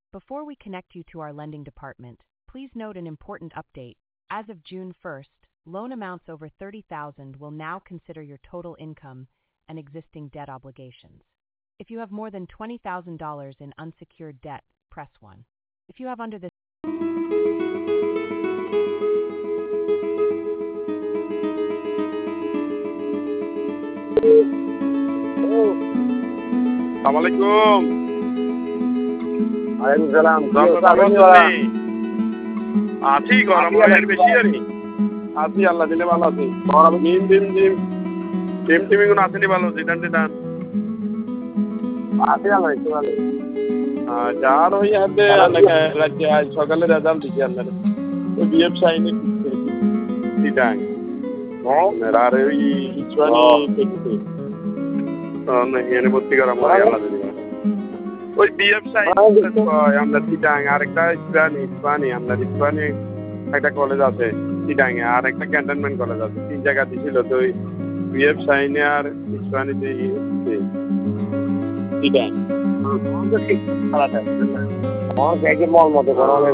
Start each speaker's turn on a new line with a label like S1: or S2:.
S1: Before we connect you to our lending department, please note an important update. As of June 1st, loan amounts over $30,000 will now consider your total income and existing debt obligations. If you have more than $20,000 in unsecured debt, press 1. If you have under this
S2: Assalamualaikum.
S3: Waalaikumsalam.
S2: আছি গরম এর বেশি আনি আছি আল্লাহ দিলে ভালো আছি গরম দিন টিম গুলো আসেনি ভালো দিদান
S3: আছে আল্লাহ একটু ভালো
S2: যার হই হাতে রাজ্য আজ সকালে রেজাল্ট দিছি আল্লাহ ওই বিএফ সাইনে দিদান আর ওই ইসওয়ানি দেখতে তো না এর ভর্তি করা মরে আল্লাহ দিলে ওই বিএফ সাইন আমরা চিটাং আরেকটা ইসপানি আমরা ইসপানি একটা কলেজ আছে চিটাং আর একটা ক্যান্টনমেন্ট কলেজ আছে তিন জায়গা দিছিল তো ওই বিএফ সাইনে আর ইসপানিতে চিটাং
S3: আমার জায়গায় মল মতো করা